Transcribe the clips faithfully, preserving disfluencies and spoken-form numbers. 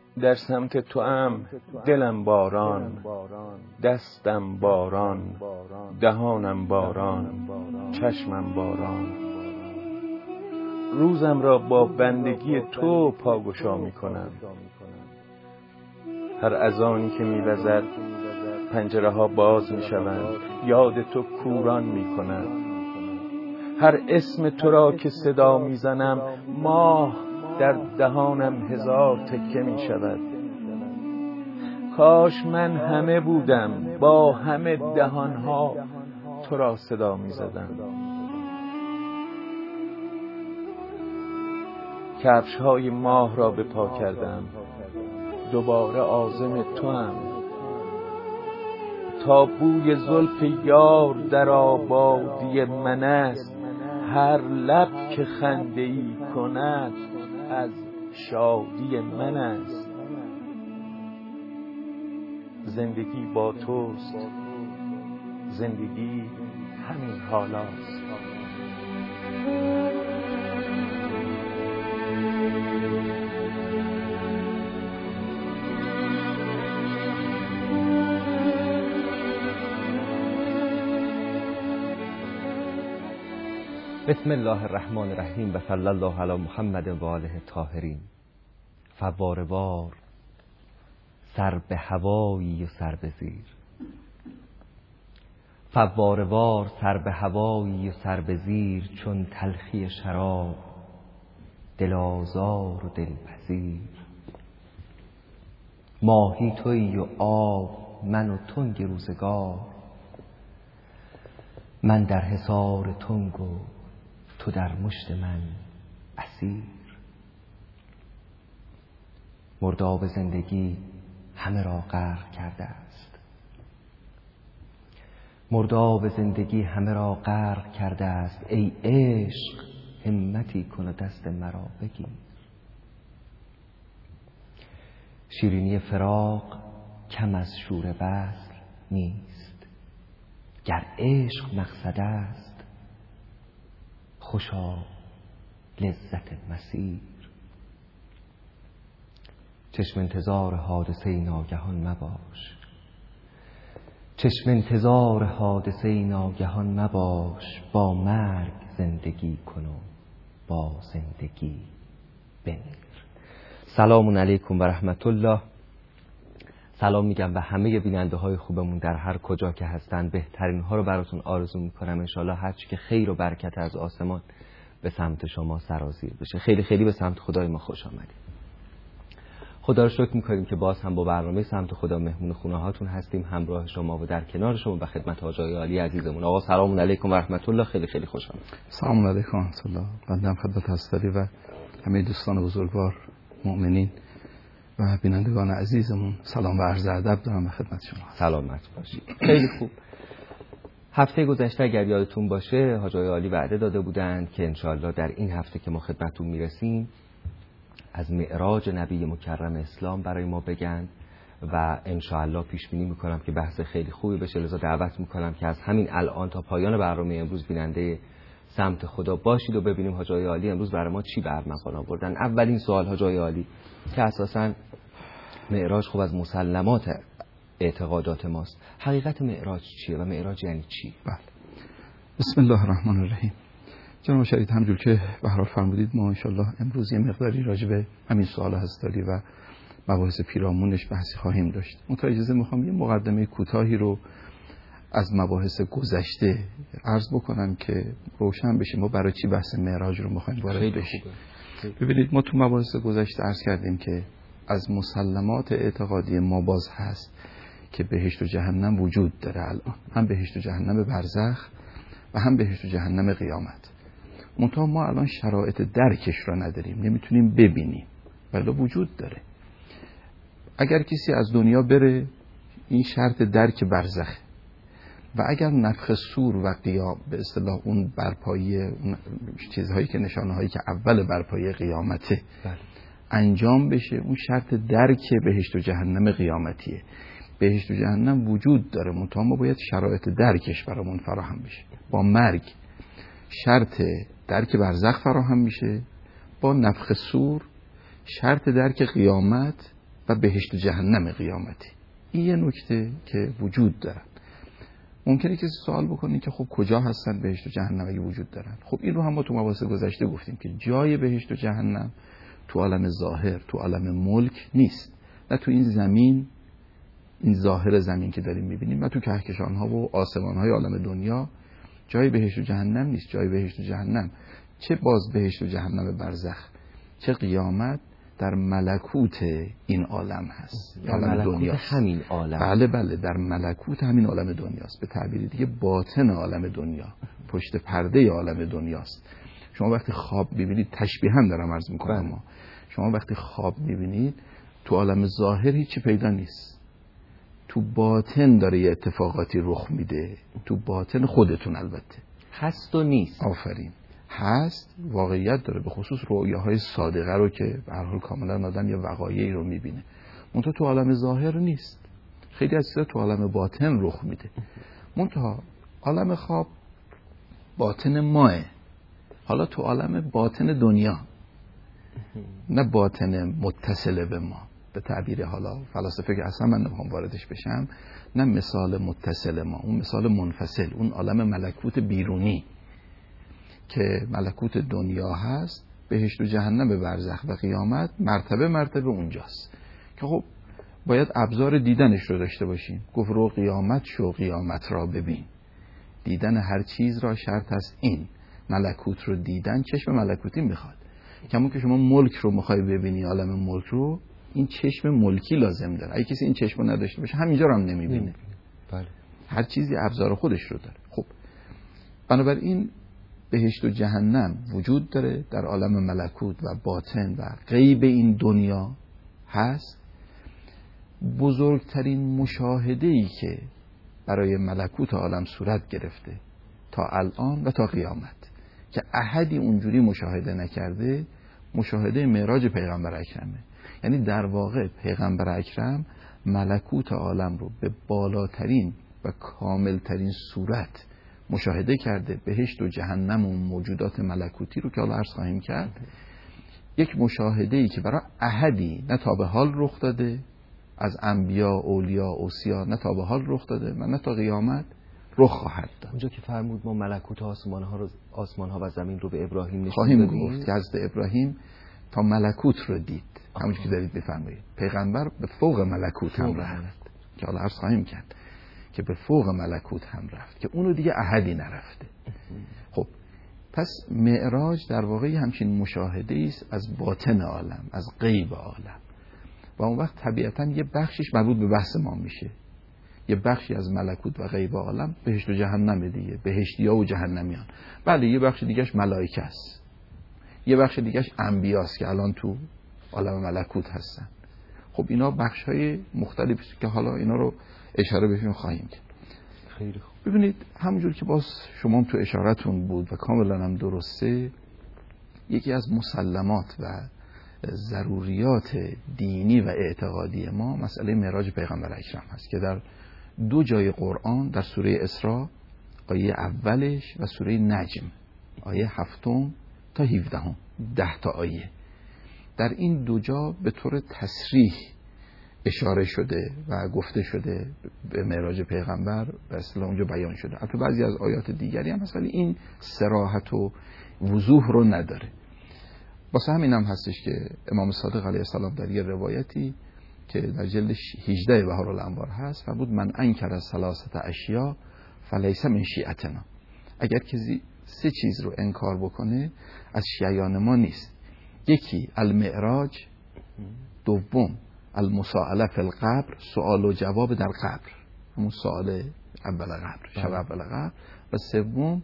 در سمت تو ام دلم باران، دستم باران، دهانم باران، چشمم باران. روزم را با بندگی تو پاگشا می کنم. هر اذانی که می وزد پنجره ها باز می شوند، یاد تو کوران می کنم. هر اسم تو را که صدا می زنم ماه در دهانم هزار تکه می شود. کاش من همه بودم با همه دهانها تو را صدا می زدم. کفش های ماه را به پا کردم، دوباره عازم تو هم. تا بوی زلف یار در آبادی من است، هر لب که خنده ای کند از شادی من است. زندگی با توست، زندگی همین حالاست. بسم الله الرحمن الرحیم و صلی الله علی محمد و آله الطاهرین. فواروار سر به هوایی و سر به زیر، فواروار سر به هوایی و سر به زیر، چون تلخی شراب دل آزار و دلپذیر. ماهی تویی و آب من و تنگ روزگار، من در حصار تنگ و تو در مشت من اسیر. مرداب زندگی همه را غرق کرده است، مرداب زندگی همه را غرق کرده است. ای عشق همتی کن و دست مرا بگیر. شیرینی فراق کم از شور وصل نیست، گر عشق مقصد است خوشا لذت مسیر. چشم انتظار حادثه ناگهان مباش، چشم انتظار حادثه ناگهان مباش. با مرگ زندگی کن و با زندگی بمیر. سلام علیکم و رحمت الله. سلام میگم به همه بیننده های خوبمون در هر کجا که هستن. بهترین ها رو براتون آرزو میکنم. انشالله هر چی که خیر و برکت از آسمان به سمت شما سرازیر بشه. خیلی خیلی به سمت خدای ما خوش آمدید. خدا رو شکر میکنیم که باز هم با برنامه سمت خدا مهمون خونه هاتون هستیم، همراه شما و در کنار شما و خدمت آقای عالی عزیزمون. آقا سلام علیکم و رحمت الله. خیلی خیلی خوش آمدید. سلام علیکم و رحمت الله. بنده خدمت هستاری و همه دوستان بزرگوار مؤمنین و بینندگان عزیزمون سلام و عرض ادب دارم به خدمت شما. سلامت باشید. خیلی خوب. هفته گذشته اگر یادتون باشه حاج آقای عالی وعده داده بودند که انشالله در این هفته که ما خدمتتون میرسیم از معراج نبی مکرم اسلام برای ما بگن و انشالله پیش بینی میکنم که بحث خیلی خوبی بشه. لذا دعوت میکنم که از همین الان تا پایان برنامه امروز بیننده سمت خدا باشید و ببینیم حاج آقای عالی امروز برای ما چی برمغان آوردن. اولین سوال حاج آقای عالی که اساساً معراج خوب از مسلمات اعتقادات ماست، حقیقت معراج چیه و معراج یعنی چی؟ بله. بسم الله الرحمن الرحیم. جناب شهید همجور که به هر حال فرمودید ما انشالله امروز یه مقداری راجع به همین سوال هستاری و مباحث پیرامونش بحثی خواهیم داشت. متأجزه میخوام یه مقدمه کوتاهی رو از مباحث گذشته عرض بکنم که روشن بشه ما برای چی بحث معراج رو میخوایم وارد بشیم. ببینید ما تو مباحث گذشته عرض کردیم که از مسلمات اعتقادی ما باز هست که بهشت و جهنم وجود داره الان، هم بهشت و جهنم برزخ و هم بهشت و جهنم قیامت. منتها ما الان شرایط درکش را نداریم، نمیتونیم ببینیم، ولی وجود داره. اگر کسی از دنیا بره این شرط درک برزخ و اگر نفخ صور و قیام به اصطلاح اون برپایی اون چیزهایی که نشانه هایی که اول برپایی قیامته بله. انجام بشه، اون شرط درک بهشت و جهنم قیامتیه. بهشت و جهنم وجود داره، منتها ما باید شرایط درکش برامون فراهم بشه. با مرگ شرط درک برزخ فراهم میشه، با نفخ صور شرط درک قیامت و بهشت و جهنم قیامتی. این یه نکته که وجود داره. ممکنه کسی سوال بکنه که خب کجا هستن بهشت و جهنم اگه وجود دارن؟ خب این رو هم ما تو مباحث گذشته گفتیم که جای بهشت و جهنم تو عالم ظاهر، تو عالم ملک نیست، نه تو این زمین، این ظاهر زمین که داریم میبینیم، و تو کهکشان‌ها و آسمان‌های عالم دنیا جای بهشت و جهنم نیست. جای بهشت و جهنم، چه باز بهشت و جهنم برزخ، چه قیامت، در ملکوت این عالم هست، در عالم ملکوت دنیاست. همین عالم. بله بله، در ملکوت همین عالم دنیاست. به تعبیر دیگه باطن عالم دنیا، پشت پرده عالم دنیاست. شما وقتی خواب می‌بینید، تشبیها دارم عرض می‌کنم، ما شما وقتی خواب می‌بینید تو عالم ظاهر هیچی پیدا نیست، تو باطن داره یه اتفاقاتی رخ میده، تو باطن خودتون البته هست و نیست. آفرین، هست، واقعیت داره، به خصوص رؤیاهای صادقه رو که به هر حال کاملا آدم یه وقایعی رو میبینه، منتها تو عالم ظاهر نیست. خیلی از چیزا تو عالم باطن رخ میده، منتها عالم خواب باطن ماه. حالا تو عالم باطن دنیا، نه باطن متصل به ما، به تعبیر حالا فلاسفه که اصلا من نمیخوام واردش بشم، نه مثال متصل ما، اون مثال منفصل، اون عالم ملکوت بیرونی که ملکوت دنیا هست، بهشت و جهنم برزخ و قیامت مرتبه مرتبه اونجاست که خب باید ابزار دیدنش رو داشته باشیم. گفت رو قیامت شو، قیامت را ببین، دیدن هر چیز را شرط است این، ملکوت رو دیدن چشم ملکوتی میخواد. کما که شما ملک رو میخوای ببینی، عالم ملک رو، این چشم ملکی لازم داره. اگه کسی این چشم رو نداشته باشه همینجا رو هم نمیبینه. بله. هر چیزی ابزار خودش رو داره. خب بنابراین بهشت و جهنم وجود داره در عالم ملکوت و باطن و غیب این دنیا هست. بزرگترین مشاهده‌ای که برای ملکوت عالم صورت گرفته تا الان و تا قیامت که احدی اونجوری مشاهده نکرده، مشاهده معراج پیغمبر اکرمه. یعنی در واقع پیغمبر اکرم ملکوت عالم رو به بالاترین و کاملترین صورت مشاهده کرده. بهشت و جهنم و موجودات ملکوتی رو که حالا عرض خواهیم کرد، یک مشاهده‌ای که برای احدی نه تا به حال رخ داده از انبیا، اولیا، اوصیا، نه تا به حال رخ داده و نه تا قیامت رخ خواهد داد. اونجا که فرمود ما ملکوت آسمان ها رو، آسمان ها و زمین رو به ابراهیم نشون خواهیم دادیم، گفت که حضرت ابراهیم تا ملکوت رو دید، همونجوری که دارید بفرمایید. پیغمبر به فوق ملکوت هم رفت که حالا عرض خواهیم کرد که به فوق ملکوت هم رفت که اونو دیگه احدی نرفته. خب پس معراج در واقع همچین مشاهده است از باطن عالم، از غیب عالم، و اون وقت طبیعتاً یه بخشش مربوط به بحث ما میشه. یه بخشی از ملکوت و غیب عالم بهشت و جهنم دیگه، بهشتیا و جهنمیان. بله یه بخش دیگهش ملائکه است، یه بخش دیگهش انبیاست که الان تو عالم ملکوت هستن. خب اینا بخش‌های مختلفی که حالا اینا رو اشاره بهشون خواهیم کرد. خیلی خوب. ببینید همونجور که باز شما هم تو اشارتون بود و کاملا هم درسته، یکی از مسلمات و ضروریات دینی و اعتقادی ما مسئله معراج پیغمبر اکرم هست که در دو جای قرآن، در سوره اسراء آیه اولش و سوره نجم آیه هفتم تا هفدهم، ده تا آیه، در این دو جا به طور تصریح اشاره شده و گفته شده به معراج پیغمبر و اصلا اونجا بیان شده. البته بعضی از آیات دیگری هم هست ولی این صراحت و وضوح رو نداره. واسه همین هم هستش که امام صادق علیه السلام در یه روایتی که در جلد هجده بهارالانوار هست فرمود من انکر از ثلاثه اشیا فلیس من شیعتنا. اگر کسی سه چیز رو انکار بکنه از شیعیان ما نیست. یکی المعراج، دوم المساءله فی القبر، سوال و جواب در قبر، همون سوال اول قبر، شب اول قبر، و سوم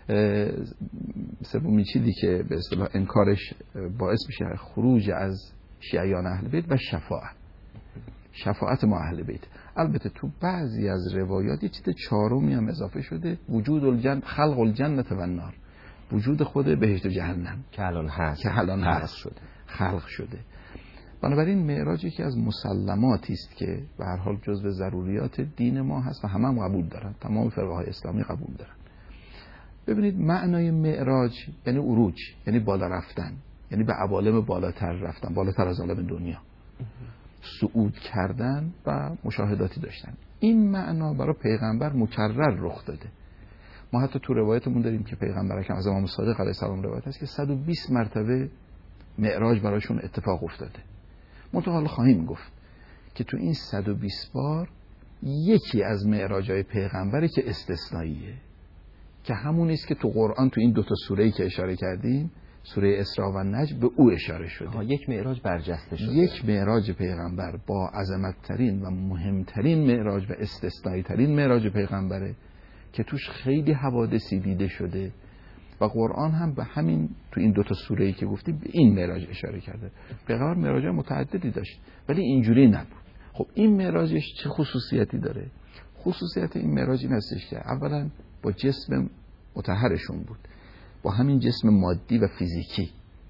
سومین چیزی که به اصطلاح انکارش باعث میشه خروج از شیعیان اهل بیت و شفاعت، شفاعت ما اهل بیت. البته تو بعضی از روایات یه چیز چهارمی هم اضافه شده، وجود الجن، خلق الجنه و النار، وجود خود بهشت و جهنم که الان هست، که الان هست شده، خلق شده. بنابراین معراج یکی از مسلماتی است که به هر حال جزو ضروریات دین ما هست و همه هم قبول دارن، تمام فرقه های اسلامی قبول دارن. ببینید معنای معراج یعنی عروج، یعنی بالا رفتن، یعنی به عوالم بالاتر رفتن، بالاتر از عالم دنیا. صعود کردن و مشاهداتی داشتن. این معنا برای پیغمبر مکرر رخ داده. ما حتی تو روایتمون داریم که پیغمبر اکرم از امام صادق علیه السلام روایت هست که صد و بیست مرتبه معراج براشون اتفاق افتاده. منتها حالا خواهیم گفت که تو این صد و بیست بار یکی از معراج‌های پیغمبره که استثنائیه، که همون است که تو قرآن تو این دو تا سوره‌ای که اشاره کردیم، سوره اسراء و نجم، به او اشاره شده. یک معراج برجسته شده. یک معراج پیغمبر با عظمت‌ترین و مهمترین معراج و استثنائی‌ترین معراج پیغمبره که توش خیلی حوادثی دیده شده و قرآن هم به همین تو این دو تا سوره‌ای که گفتیم به این معراج اشاره کرده. پیغمبر معراج متعددی داشت ولی اینجوری نبود. خب این معراجش چه خصوصیتی داره؟ خصوصیت این معراج این هستش که اولا با جسم مطهرشون بود، با همین جسم مادی و فیزیکی،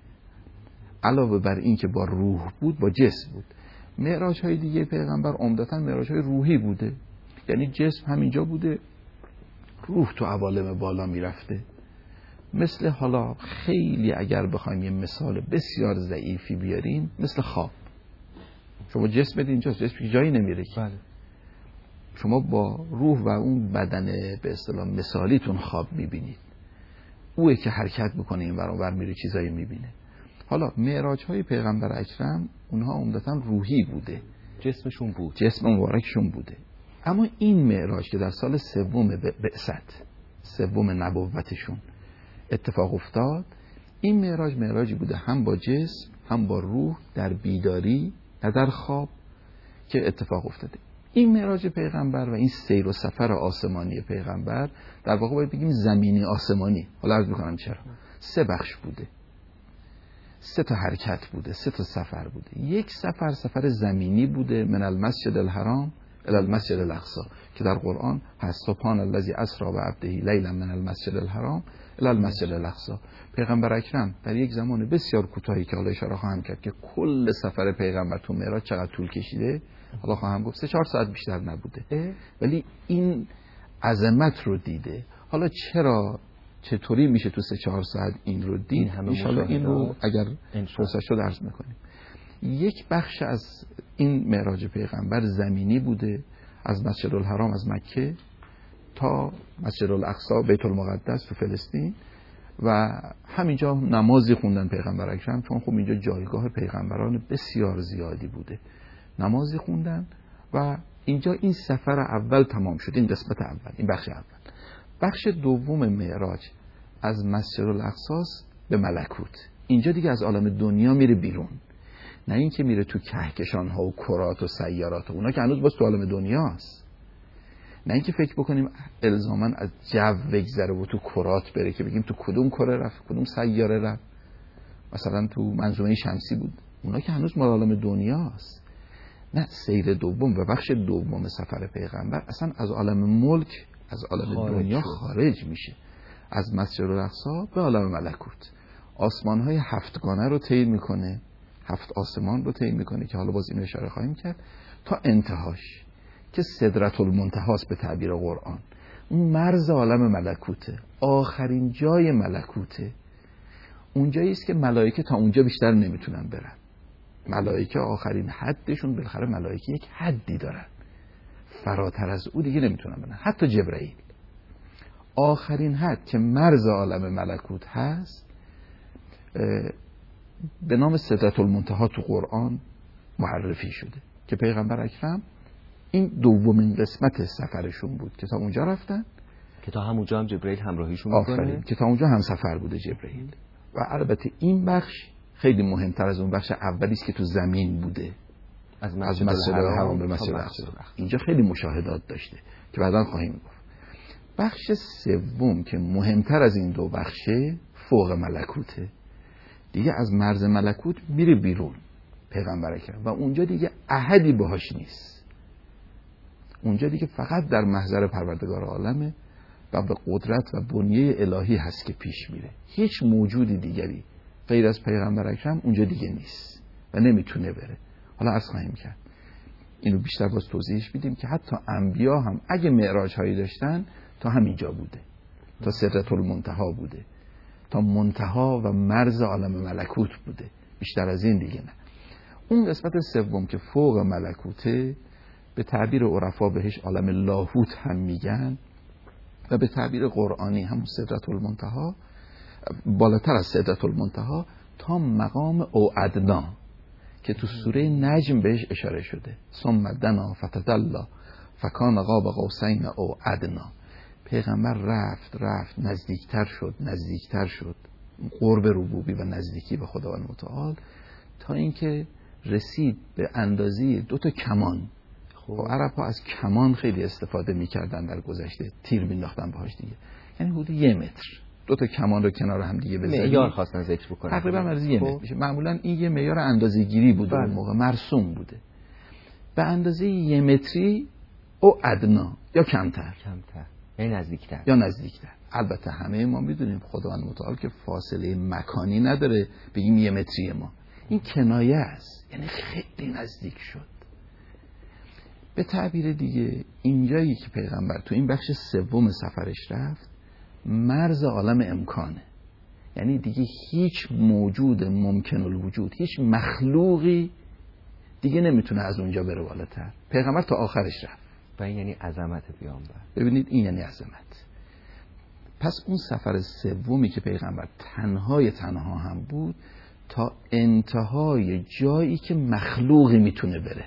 علاوه بر این که با روح بود، با جسم بود. معراج های دیگه پیغمبر عمدتاً معراج های روحی بوده، یعنی جسم همینجا بوده، روح تو عوالم بالا میرفته. مثل حالا خیلی اگر بخوایم یه مثال بسیار ضعیفی بیاریم، مثل خواب. شما جسم اینجاست، جسم جایی نمیره. بله. شما با روح و اون بدن به اصطلاح مثالیتون خواب میبینید، اوه که حرکت بکنه این ور اون ور میره، چیزایی میبینه. حالا معراج های پیغمبر اکرم اونها عمدتاً روحی بوده، جسمشون بود، جسم مبارکشون بوده. اما این معراج که در سال سوم بعثت، سوم نبوتشون اتفاق افتاد، این معراج معراجی بوده هم با جسم هم با روح، در بیداری نه در خواب که اتفاق افتاده. این معراج پیغمبر و این سیر و سفر آسمانی پیغمبر در واقع باید بگیم زمینی آسمانی. حالا عرض می‌کنم چرا. سه بخش بوده، سه تا حرکت بوده، سه تا سفر بوده. یک سفر سفر زمینی بوده، من المسجد الحرام الی المسجد الاقصی، که در قرآن هست سبحان الذی اسری بعبده لیلا من المسجد الحرام الی المسجد الاقصی. پیغمبر اکرم در یک زمان بسیار کوتاهی که حالا اشاره خواهم کرد که کل سفر پیغمبر تو معراج چقدر طول کشیده، حالا خواهم گفت سه چهار ساعت بیشتر نبوده، ولی این عظمت رو دیده. حالا چرا چطوری میشه تو سه چهار ساعت این رو دید؟ ان شاءالله این رو اگر فرصت شد عرض میکنیم. یک بخش از این معراج پیغمبر زمینی بوده، از مسجد الحرام از مکه تا مسجد الاقصی بیت المقدس تو فلسطین، و همینجا نمازی خوندن پیغمبر اکرم، چون خب اینجا جایگاه پیغمبران بسیار زیادی بوده، نمازی خوندن و اینجا این سفر اول تمام شد. این قسمت اول، این بخش اول. بخش دوم معراج از مسجد الاقصی به ملکوت. اینجا دیگه از عالم دنیا میره بیرون، نه اینکه میره تو کهکشان ها و کرات و سیارات و اونا که هنوز باز تو عالم دنیاست، نه اینکه فکر بکنیم الزاما از جو بگذره و تو کرات بره که بگیم تو کدوم کره رفت، کدوم سیاره رفت، مثلا تو منظومه شمسی بود، اونا که هنوز مال عالم دنیاست. نه، سیر دوم و بخش دوم سفر پیغمبر اصلا از عالم ملک، از عالم خارج دنیا شد. خارج میشه، از مسجد الاقصی به عالم ملکوت. آسمان‌های هفتگانه رو طی میکنه، هفت آسمان رو طی میکنه که حالا باز این اشاره خواهیم کرد، تا انتهاش که سدرة المنتهی است به تعبیر قرآن. اون مرز عالم ملکوته، آخرین جای ملکوته، اونجایی است که ملائکه تا اونجا بیشتر نمیتونن برن. ملائکه آخرین حدشون، بالاخره ملائکه یک حدی دارن، فراتر از او دیگه نمیتونن برن. حتی جبرئیل آخرین حد که مرز عالم ملکوت هست به نام سدرة المنتهی تو قرآن معرفی شده که پیغمبر اکرم این دومین قسمت سفرشون بود که تا اونجا رفتن، که تا همونجا هم جبرئیل همراهیشون میکنه. آفرین، که تا اونجا هم سفر بوده جبرئیل. و البته این بخش خیلی مهمتر از اون بخش اولی است که تو زمین بوده، از مسجد الحرام به مسجد الاقصی. اینجا خیلی مشاهدات داشته که بعداً خواهیم گفت. بخش سوم که مهمتر از این دو بخشه، فوق ملکوته، دیگه از مرز ملکوت میره بیرون پیغمبر اکرم و اونجا دیگه احدی باهاش نیست، اونجا دیگه فقط در محضر پروردگار عالمه و به قدرت و بنیه الهی هست که پیش میره. هیچ موجودی دیگری غیر از پیغمبر اکرم اونجا دیگه نیست و نمیتونه بره. حالا عرض خواهیم کرد، اینو بیشتر باز توضیحش میدیم که حتی انبیا هم اگه معراج هایی داشتن تا همینجا بوده، تا سدرة المنتهی بوده، تا منتها و مرز عالم ملکوت بوده، بیشتر از این دیگه نه. اون قسمت سوم که فوق ملکوته، به تعبیر عرفا بهش عالم لاهوت هم میگن و به تعبیر قرآنی همون سدرة المنتهی، بالاتر از سدرة المنتهی تا مقام او ادنا که تو سوره نجم بهش اشاره شده، ثم دنا فتدلی فکان قاب قوسین او ادنا. پیغمبر رفت رفت نزدیکتر شد نزدیکتر شد، قرب ربوبی و نزدیکی به خداوند متعال، تا اینکه رسید به اندازه دو تا کمان. خب عرب ها از کمان خیلی استفاده میکردن در گذشته، تیر مینداختن باهاش دیگه، یعنی حدود یه متر دو تا کمان رو کنار هم دیگه بزنید. معیار خواستن ذکر بکنن تقریبا از یه متر میشه. معمولا این یه معیار اندازه گیری بوده اون موقع، مرسوم بوده. به اندازه یه متری او ادنا یا کمتر کمتر یعنی نزدیکتر یا نزدیکتر. البته همه ما میدونیم خداوند متعال که فاصله مکانی نداره بگیم یه متری، ما این کنایه است، یعنی خیلی نزدیک شد. به تعبیر دیگه اینجایی که پیغمبر تو این بخش سوم سفرش رفت، مرز عالم امکانه، یعنی دیگه هیچ موجود ممکن الوجود، هیچ مخلوقی دیگه نمیتونه از اونجا بره بالاتر. پیغمبر تا آخرش رفت و این یعنی عظمت پیامبر. ببینید این یعنی عظمت. پس اون سفر سومی که پیغمبر تنهای تنها هم بود، تا انتهای جایی که مخلوقی میتونه بره،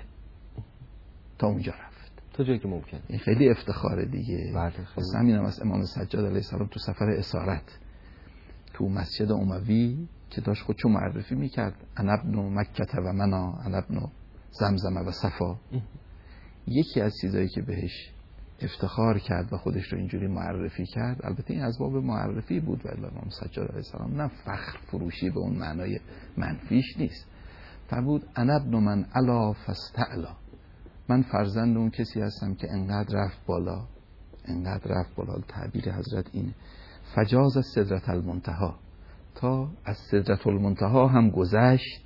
تا اونجا رفت، تا جایی که ممکنه. این خیلی افتخاره دیگه. واسه همین هم از امام سجاد علیه السلام تو سفر اسارت تو مسجد اموی که داشت خودشو معرفی میکرد، انا ابن مکه و منا، انا ابن زمزم و صفا، یکی از چیزایی که بهش افتخار کرد و خودش رو اینجوری معرفی کرد، البته این از باب معرفی بود و امام سجاد علیه السلام نه فخر فروشی به اون معنای منفیش نیست، فرمود انا ابن من علا فاستعلا، من فرزند اون کسی هستم که انقدر رفت بالا انقدر رفت بالا. تعبیر حضرت اینه، فجاز از سدرة المنتهی، تا از سدرة المنتهی هم گذشت،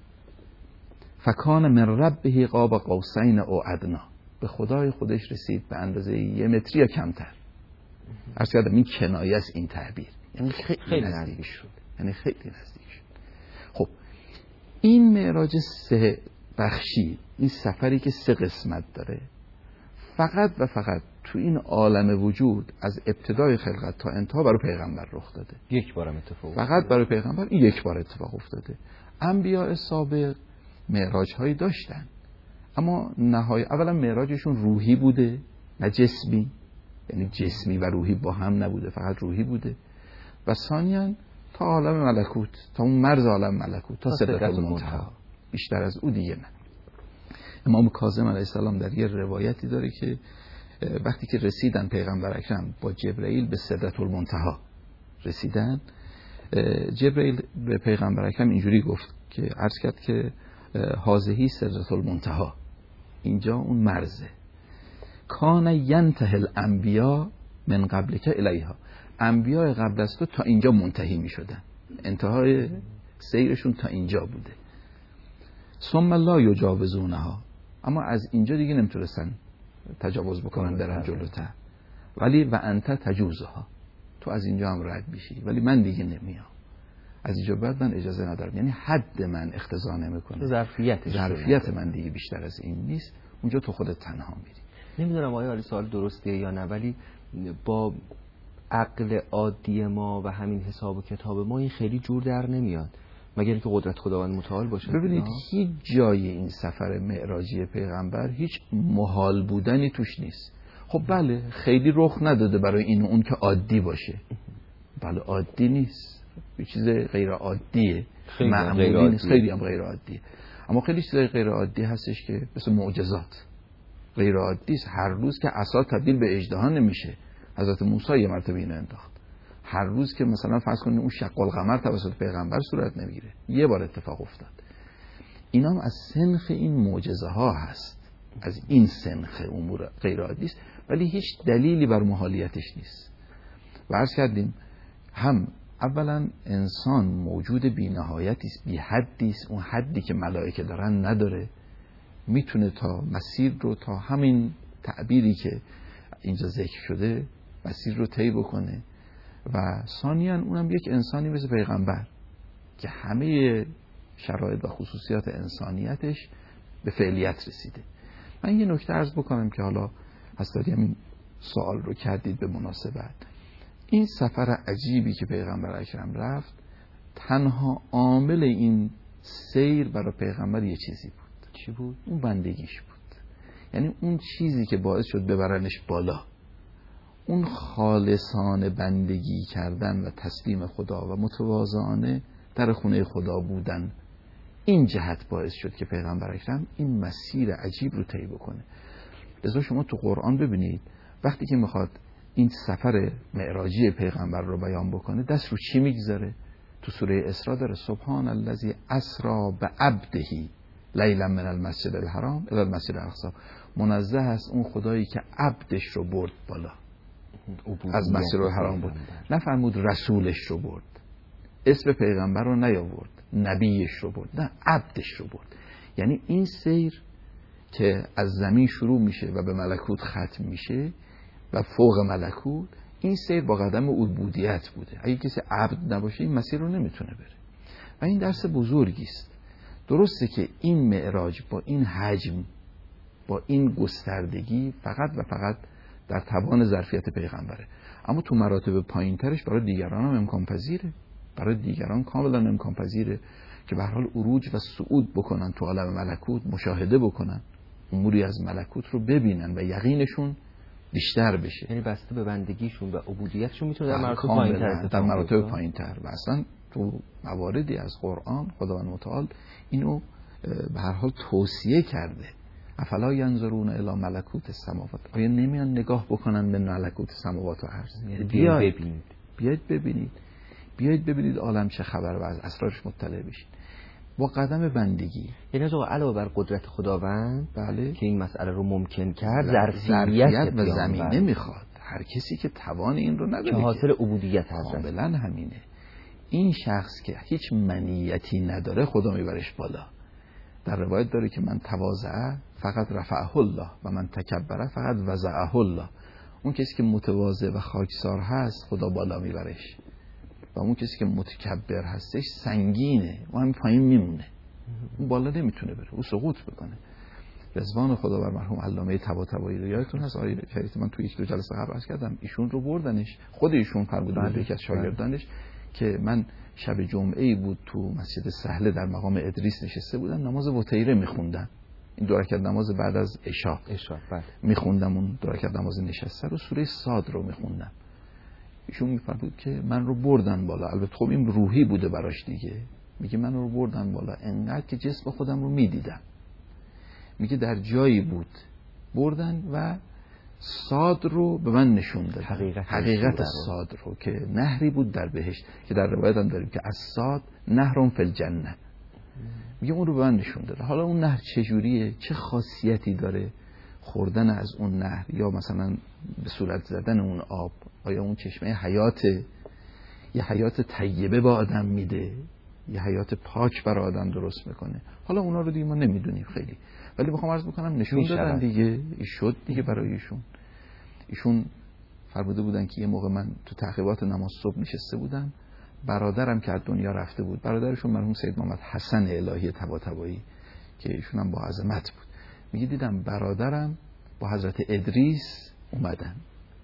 فکان من ربه قاب قوسین او ادنا، به خدای خودش رسید به اندازه یه متری یا کمتر. عرض کردم این کنایه است این تعبیر، یعنی خیلی, خیلی نزدیک شد، یعنی خیلی نزدیک شد. خب این معراج سه بخشی، این سفری که سه قسمت داره، فقط و فقط تو این عالم وجود از ابتدای خلقت تا انتها برای پیغمبر رخ داده. یک بارم اتفاق افتاده. فقط برای پیغمبر این یک بار اتفاق افتاده. انبیاء سابق معراج هایی داشتن، اما نهای اولا معراجشون روحی بوده نه جسمی، یعنی جسمی و روحی با هم نبوده، فقط روحی بوده. و ثانیاً تا عالم ملکوت، تا اون مرز عالم ملکوت، تا سدرة المنتهی، بیشتر از او دیگه نه. امام کاظم علیه السلام در یه روایتی داره که وقتی که رسیدن پیغمبر اکرم با جبرئیل به سدرة المنتهی رسیدن، جبرئیل به پیغمبر اکرم اینجوری گفت که عرض کرد که هذه سدرة المنتهی، اینجا اون مرزه. کان ینتهی الانبیا من قبلک الیها، انبیاء قبل از تو تا اینجا منتهی می شدن، انتهای سیرشون تا اینجا بوده. ثم لا یجاوزونها، اما از اینجا دیگه نمیتونستن تجاوز بکنن برن جلوتر. ولی و انت تجوزها، تو از اینجا هم رد میشی ولی من دیگه نمیام، از اینجا بعد من اجازه ندارم، یعنی حد من اقتضا نمیکنه، ظرفیت ظرفیت من دیگه بیشتر از این نیست، اونجا تو خودت تنها میری. نمیدونم آیا علی سوال درستیه یا نه، ولی با عقل عادی ما و همین حساب و کتاب ما این خیلی جور در نمیاد، مگر اینکه قدرت خداوند متعال باشه. ببینید هیچ جای این سفر معراجی پیغمبر هیچ محال بودنی توش نیست. خب بله خیلی رخ نداده برای این و اون که عادی باشه، بله عادی نیست، یه چیز غیر عادیه، معمولی نیست، خیلی هم غیر عادیه. اما خیلی چیزای غیر عادی هستش که مثل معجزات غیر عادی است. هر روز که عصا تبدیل به اژدها نمیشه، حضرت موسی یه مرتبه اینو انداخت. هر روز که مثلا فرض کنید اون شق القمر توسط پیغمبر صورت نمیگیره، یه بار اتفاق افتاد. اینا هم از سنخ این معجزه ها هست، از این سنخ امور غیر عادی است، ولی هیچ دلیلی بر محالیتش نیست. و عرض کردیم هم اولا انسان موجود بی نهایتی است، بی حدی است، اون حدی که ملائکه دارن نداره، میتونه تا مسیر رو تا همین تعبیری که اینجا ذکر شده مسیر رو طی بکنه. و ثانیاً اونم یک انسانی مثل پیغمبر که همه شرایط و خصوصیات انسانیتش به فعلیت رسیده. من یه نکته عرض بکنم که حالا هستادی همین سوال رو کردید به مناسبت. این سفر عجیبی که پیغمبر اکرم رفت، تنها عامل این سیر برای پیغمبر یه چیزی بود. چی بود؟ اون بندگیش بود. یعنی اون چیزی که باعث شد ببرنش بالا، اون خالصانه بندگی کردن و تسلیم خدا و متواضعانه در خونه خدا بودن، این جهت باعث شد که پیغمبر اکرم این مسیر عجیب رو طی بکنه. لذا شما تو قرآن ببینید وقتی که میخواد این سفر معراجی پیغمبر رو بیان بکنه دست رو چی میگذاره؟ تو سوره اسراء داره سبحان الذی اسری بعبده لیلا من المسجد الحرام الی المسجد الاقصی. منزه است اون خدایی که عبدش رو برد بالا، از مسجد الحرام برد، نفرمود رسولش رو برد، اسم پیغمبر رو نیاورد، نبیش رو برد، نه عبدش رو برد. یعنی این سیر که از زمین شروع میشه و به ملکوت ختم میشه و فوق ملکوت، این سیر با قدم عبودیت بوده. اگه کسی عبد نباشه این مسیر رو نمیتونه بره و این درس بزرگی است. درسته که این معراج با این حجم، با این گستردگی فقط و فقط در توان ظرفیت پیغمبره، اما تو مراتب پایین ترش برای دیگران هم امکان پذیره، برای دیگران کاملا امکان پذیره که به هر حال عروج و صعود بکنن تو عالم ملکوت، مشاهده بکنن، اموری از ملکوت رو ببینن و یقینشون بیشتر بشه. یعنی بسته به بندگیشون و عبودیتشون میتونه در مراتب پایین‌تر در مراتب پایین‌تر و اصلا تو مواردی از قرآن خداوند متعال اینو به هر حال توصیه کرده. افلا ینظرون الی ملکوت السماوات، آیا نمیان نگاه بکنن به ملکوت سماوات و ارض؟ یعنی بیاید ببینید، بیاید ببینید بیاید ببینید عالم چه خبر و از اسرارش مطلع بشید با قدم بندگی. یعنی از علاوه بر قدرت خداوند بله که این مسئله رو ممکن کرد، ظرفیت و زمینه میخواد. هر کسی که توان این رو نداره که حاصل عبودیت هست، کاملا همینه. این شخص که هیچ منیتی نداره خدا میبرش بالا. در روایت داره که من تواضع فقط رفعه الله و من تکبر فقط وضعه الله. اون کسی که متواضع و خاکسار هست خدا بالا میبرش و اون کسی که متکبر هستش سنگینه و همین پایین میمونه، اون بالا نمیتونه بره، او سقوط بکنه. رضوان خدا بر مرحوم علامه طباطبایی رو یادتون هست آقای شریف، من تو یک دو جلسه قبل عرض کردم، ایشون رو بردنش، خود ایشون فرموده بود یکی از شاگردانش که من شب جمعه بود تو مسجد سهله در مقام ادریس نشسته بودم، نماز وتیره میخوندم، این دو رکعت نماز بعد از عشاء عشاء بعد میخوندم، اون دو رکعت نماز نشسته رو سوره صاد رو میخوندم. ایشون میفرمود که من رو بردن بالا، البته خب این روحی بوده براش دیگه، میگه من رو بردن بالا انقدر که جسم خودم رو میدیدم. میگه در جایی بود بردن و صاد رو به من نشون داد، حقیقت, حقیقت صاد رو که نهری بود در بهشت که در روایت هم داریم که از صاد نهرون فی الجنه. میگه اون رو به من نشون داد. حالا اون نهر چجوریه، چه خاصیتی داره، خوردن از اون نهر یا مثلا به صورت زدن اون آب، آیا اون چشمه حیات، یه حیات طیبه به آدم میده، یه حیات پاک برای آدم درست میکنه، حالا اونا رو دیگه ما نمیدونیم خیلی، ولی میخوام عرض بکنم نشون دادن دیگه، شد دیگه برای ایشون. ایشون فرموده بودن که یه موقع من تو تعقیبات نماز صبح نشسته بودم، برادرم که از دنیا رفته بود، برادرشون مرحوم سید محمد حسن الهی طباطبایی که ایشون هم با عظمت بود، میگه دیدم برادرم با حضرت ادریس اومدن،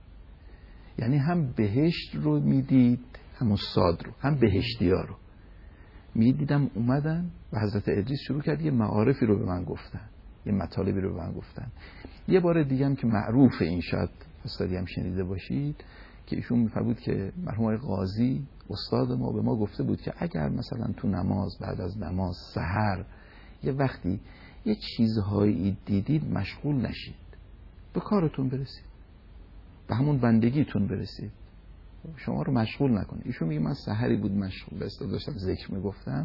یعنی هم بهشت رو میدید همون صاد رو، هم بهشتی ها رو میدیدم اومدن و حضرت ادریس شروع کرد یه معارفی رو به من گفتن، یه مطالبی رو به من گفتن. یه بار دیگه هم که معروف این شاید استادی هم شنیده باشید که ایشون میفرمود که مرحوم آقای قاضی استاد ما به ما گفته بود که اگر مثلا تو نماز، بعد از نماز، سحر یه وقتی یه چیزهایی دیدید مشغول نشید، به کارتون برسید، به همون بندگیتون برسید، شما رو مشغول نکنید. ایشون میگه من سحری بود مشغول به اصطلاح داشتم ذکر میگفتم،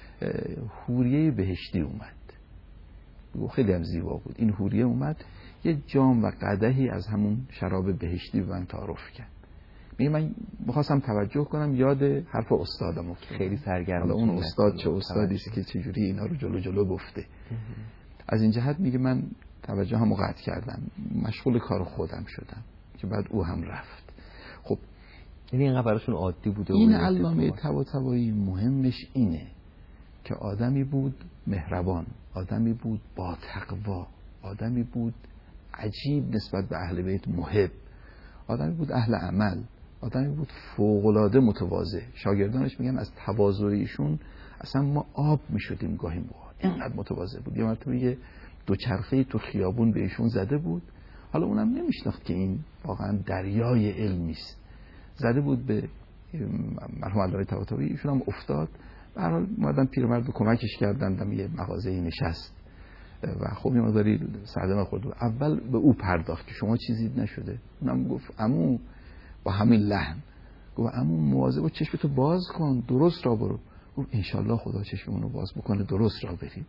حوریه بهشتی اومد، خیلی هم زیبا بود. این حوریه اومد یه جام و قدحی از همون شراب بهشتی به من تعارف کرد. میگه من می‌خواستم توجه کنم، یاد حرف استادم افتاد، خیلی سرگرم. حالا اون استاد چه استادی است که چجوری اینا رو جلو جلو گفته. از این جهت میگه من توجه هم قطع کردم، مشغول کار خودم شدم که بعد او هم رفت. خب یعنی اینقدر براشون عادی بوده. این علامه طباطبایی مهمش اینه که آدمی بود مهربان، آدمی بود با تقوا، آدمی بود عجیب نسبت به اهل بیت محب، آدمی بود اهل عمل، آدمی بود فوق‌العاده متواضع. شاگردانش میگن از تواضع ایشون اصلا ما آب میشدیم گاهی موقع، اینقدر متواضع بود. یه مرتبه یه دوچرخه‌ای تو خیابون به ایشون زده بود، حالا اونم نمیشناخت که این واقعا دریای علمی است، زده بود به مرحوم علامه طباطبایی، ایشون هم افتاد. به هر حال اومدن پیرمرد رو کمکش کردن، دم یه مغازه‌ای نشست و خب یه مقداری صدمه خورد. اول به او پرداخت که شما چیزی نشده. اونم گفت عمو، با همین لحن گفت عمو مواظب باش، چشمتو باز کن، درست را برو. گفت انشالله خدا چشممون رو باز بکنه، درست را بریم.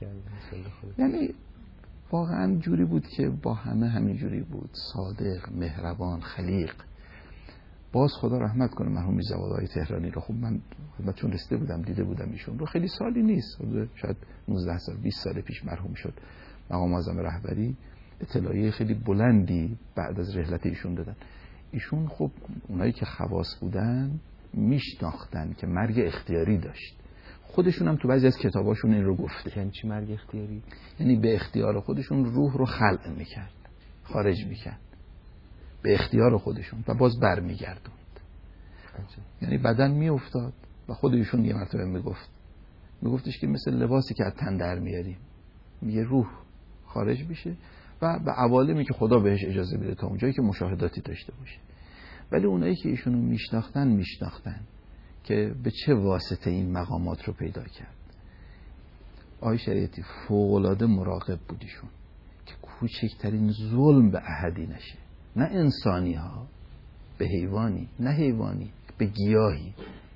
یعنی واقعا جوری بود که با همه همین جوری بود، صادق، مهربان، خلیق. باز خدا رحمت کنه مرحوم میرزاوادهای تهرانی رو. خب من خدمتشون رسیده بودم، دیده بودم ایشون رو، خیلی سالی نیست، شاید نوزده سال بیست سال پیش مرحوم شد. مقام معظم رهبری اطلاعیه خیلی بلندی بعد از رحلت ایشون دادن. ایشون خب اونایی که خواص بودن میشناختن که مرگ اختیاری داشت. خودشون هم تو بعضی از کتاباشون این رو گفته. یعنی چی مرگ اختیاری؟ یعنی به اختیار خودشون روح رو خلع میکرد، خارج میکرد به اختیار خودشون و باز بر میگردوند. یعنی بدن میافتاد و خودشون یه مرتبه میگفت میگفتش که مثل لباسی که از تن در میاریم، یه روح خارج بشه و به عوالمی که خدا بهش اجازه بده تا اونجایی که مشاهداتی داشته باشه. ولی اونایی که ایشونو میشناختن میشناختن که به چه واسطه این مقامات رو پیدا کرد. آقای شریعتی فوق‌العاده مراقب بودیشون که کوچکترین ظلم به احدی نشه، نه انسانی ها به حیوانی، نه حیوانی به گیاهی،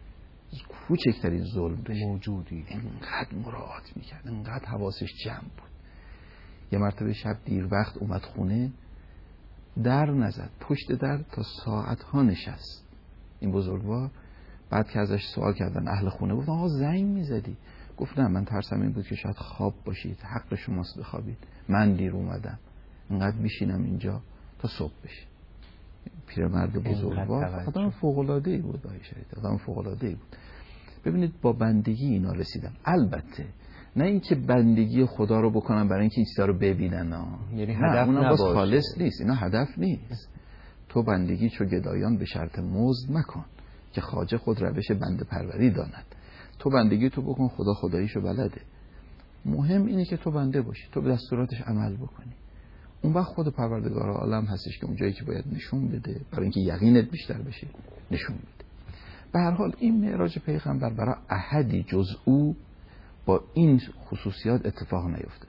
کوچکترین ظلم بشه موجودی. اینقدر مراعات میکرد، اینقدر حواسش جمع بود. یه مرتبه شب دیر وقت اومد خونه، در نزد، پشت در تا ساعت ها نشست. این بزرگوار بعد که ازش سوال کردن اهل خونه، گفت آقا زنگ میزدی؟ گفت نه، من ترسم این بود که شاید خواب باشید، حق شماست بخوابید، من دیر اومدم، اینقدر میشینم اینجا تا صبح بشه. پیرمرد بزرگوار آدم فوق‌العاده‌ای بود، آدم فوق‌العاده‌ای بود. ببینید با بندگی اینا رسیدن. البته نه اینکه بندگی خدا رو بکنن برای اینکه این چیزا رو ببینن، ها، یعنی هدف نه، نباشه. خالص نیست، اینا هدف نیست. تو بندگی چو گدایان به شرط مزد مکن که خواجه خود روش بنده پروری داند. تو بندگی تو بکن، خدا خداییشو بلده. مهم اینه که تو بنده باشی، تو به دستوراتش عمل بکنی. اون وقت خود پروردگار عالم هستش که اونجایی که باید نشون بده برای اینکه یقینت بیشتر بشه نشون بده. به هر حال این معراج پیغمبر برای احدی جز او با این خصوصیات اتفاق نیفتاد.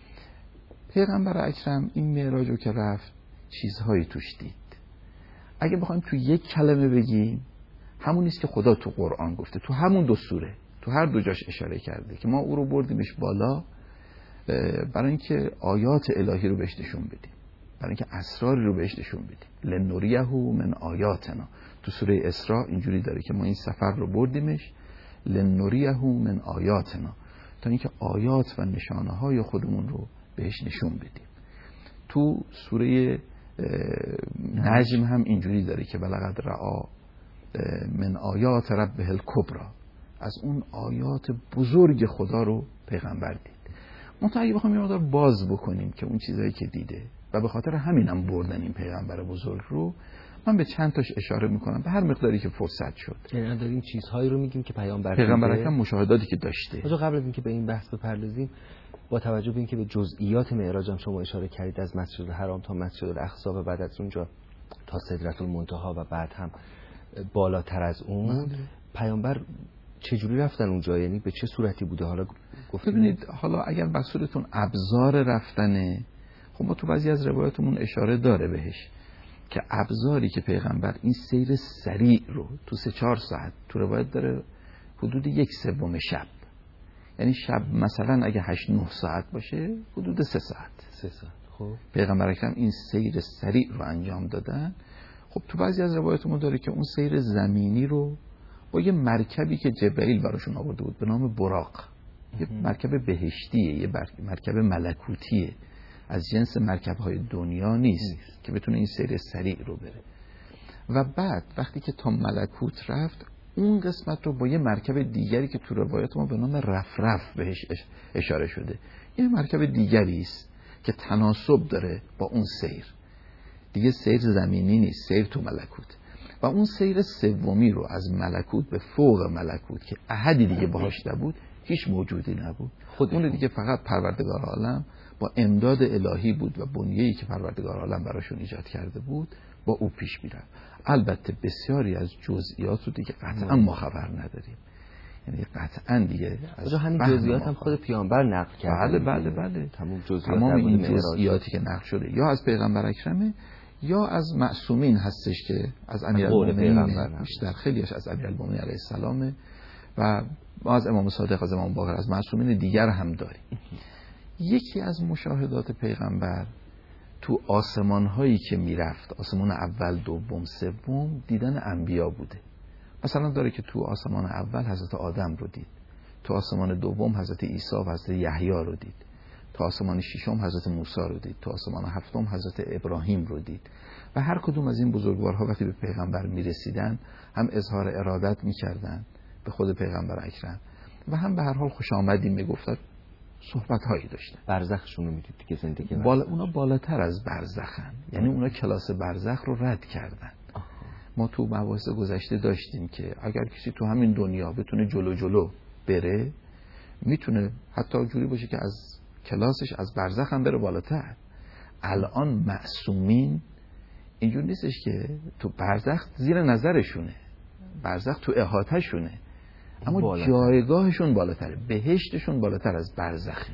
پیغمبر اکرم این معراج رو که رفت چیزهایی توش دید. اگه بخوایم تو یک کلمه بگیم، همون نیست که خدا تو قرآن گفته، تو همون دو سوره تو هر دو جاش اشاره کرده که ما او رو بردیمش بالا برای اینکه آیات الهی رو بهش نشون بدیم، برای اینکه اسراری رو بهش نشون بدیم. لنوریه من آیاتنا. تو سوره اسراء اینجوری داره که ما این سفر رو بردیمش لنوریه من آیاتنا، تا اینکه آیات و نشانه های خودمون رو بهش نشون بدیم. تو سوره نجم هم اینجوری داره که بلغت رعا من آیات ربه الکبرى، از اون آیات بزرگ خدا رو پیغمبر دید. منتها اگه بخوام یه مقدار باز بکنیم که اون چیزایی که دیده و به خاطر همینم بردن این پیغمبر بزرگ رو، من به چند تاش اشاره میکنم به هر مقداری که فرصت شد. یعنی داریم چیزهایی رو میگیم که پیامبر پیغمبر اکرم مشاهداتی که داشته. آجا قبل از اینکه به این بحث بپردازیم، با توجه به اینکه به جزئیات معراج هم شما اشاره کردید، از مسجد الحرام تا مسجد الاقصی و بعد از اونجا تا سدرة المنتهی و بعد هم بالاتر از اون، پیامبر چجوری رفتن اونجا؟ یعنی به چه صورتی بوده؟ حالا گفتید. ببینید حالا اگر بحثتون ابزار رفتنه، خب ما تو بعضی از روایاتمون اشاره داره بهش که ابزاری که پیغمبر این سیر سریع رو تو سه چهار ساعت، تو روایت داره حدود یک سوم شب، یعنی شب مثلا اگه هشت نه ساعت باشه حدود سه ساعت سه ساعت خب پیغمبر اکرم این سیر سریع رو انجام دادن. خب تو بعضی از روایاتمون داره که اون سیر زمینی رو با یه مرکبی که جبرئیل براشون آورده بود به نام براق، یه مرکب بهشتیه، یه مرکب ملکوتیه، از جنس مرکب‌های دنیا نیست که بتونه این سیر سریع رو بره. و بعد وقتی که تا ملکوت رفت، اون قسمت رو با یه مرکب دیگری که تو روایات ما به نام رفرف بهش اشاره شده، یه مرکب دیگری است که تناسب داره با اون سیر. دیگه سیر زمینی نیست، سیر تو ملکوت. و اون سیر سومی رو از ملکوت به فوق ملکوت که احدی دیگه باهاش نبود، هیچ موجودی نبود، اون دیگه فقط پروردگار عالم با امداد الهی بود و بنیه‌ای که پروردگار عالم براشون ایجاد کرده بود با او پیش میرفت. البته بسیاری از جزئیات رو دیگه قطعا ما خبر نداریم، یعنی قطعا دیگه از همین جزئیات هم خود پیامبر نقل کرده. بله بله بله تمام جزئیات تمام این جزئیاتی که نقل شده یا از پیغمبر اکرمه یا از معصومین هستش که از امیرالمومنین بیشتر، خیلیش از امیرالمومنین علیه السلام و ما از امام صادق، از امام باقر، از معصومین دیگر هم داریم. یکی از مشاهدات پیغمبر تو آسمان هایی که میرفت، آسمان اول، دوم، سوم، دیدن انبیا بوده. مثلا داره که تو آسمان اول حضرت آدم رو دید، تو آسمان دوم حضرت عیسی و حضرت یحیی رو دید، تو آسمان ششم حضرت موسی رو دید، تو آسمان هفتم حضرت ابراهیم رو دید. و هر کدوم از این بزرگوارها وقتی به پیغمبر میرسیدن هم اظهار ارادت میکردن به خود پیغمبر اکرم و هم به هر حال خوش آمدیم میگفتن، صحبت هایی داشتن. برزخشون رو میدید که زندگی بالا، اونا بالاتر از برزخن، یعنی اونا کلاس برزخ رو رد کردن. آه. ما تو مباحث گذشته داشتیم که اگر کسی تو همین دنیا بتونه جلو جلو بره، میتونه حتی جوری باشه که از کلاسش از برزخ هم بره بالاتر. الان معصومین اینجور نیستش که تو برزخ زیر نظرشونه، برزخ تو احاطه شونه، اما بالاتر. جایگاهشون بالاتره، بهشتشون بالاتر از برزخه.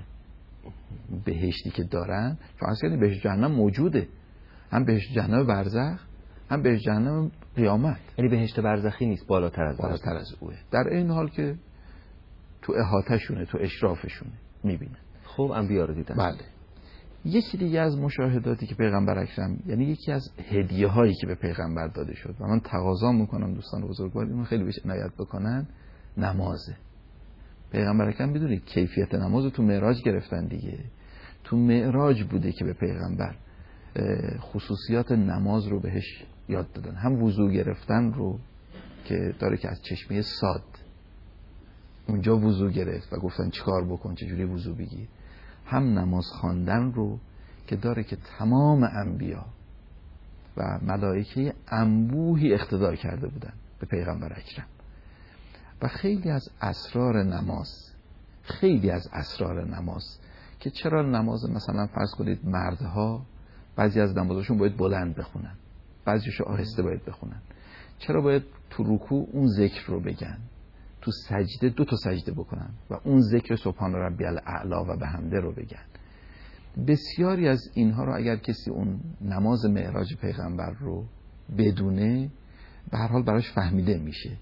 بهشتی که دارن، چون اصلا بهشت جهنم موجوده، هم بهشت جهنم برزخ، هم بهشت جهنم قیامت. یعنی بهشت برزخی نیست، بالاتر از بالاتر از اوه، در این حال که تو احاطه شونه، تو اشرافشونه میبینن. خب انبیا رو دیدن. بله. یکی دیگه از مشاهداتی که پیغمبر اکرم، یعنی یکی از هدیه هایی که به پیغمبر داده شد و من تقاضا میکنم دوستان بزرگوار اینو خیلی بهش عنایت بکنن، نمازه. پیغمبر اکرم بدونید کیفیت نماز رو تو معراج گرفتن دیگه. تو معراج بوده که به پیغمبر خصوصیات نماز رو بهش یاد دادن، هم وضو گرفتن رو که داره که از چشمه صاد اونجا وضو گرفت و گفتن چیکار بکن، چجوری وضو بگیر، هم نماز خواندن رو که داره که تمام انبیا و ملائکه انبوهی اقتدا کرده بودن به پیغمبر اکرم. و خیلی از اسرار نماز، خیلی از اسرار نماز که چرا نماز مثلا فرض کنید مردها بعضی از نمازشون باید بلند بخونن، بعضیشو آهسته باید بخونن، چرا باید تو رکوع اون ذکر رو بگن، تو سجده دو تا سجده بکنن و اون ذکر سبحان ربی الاعلی و بحمده رو بگن. بسیاری از اینها رو اگر کسی اون نماز معراج پیغمبر رو بدونه، به هر حال براش فهمیده میشه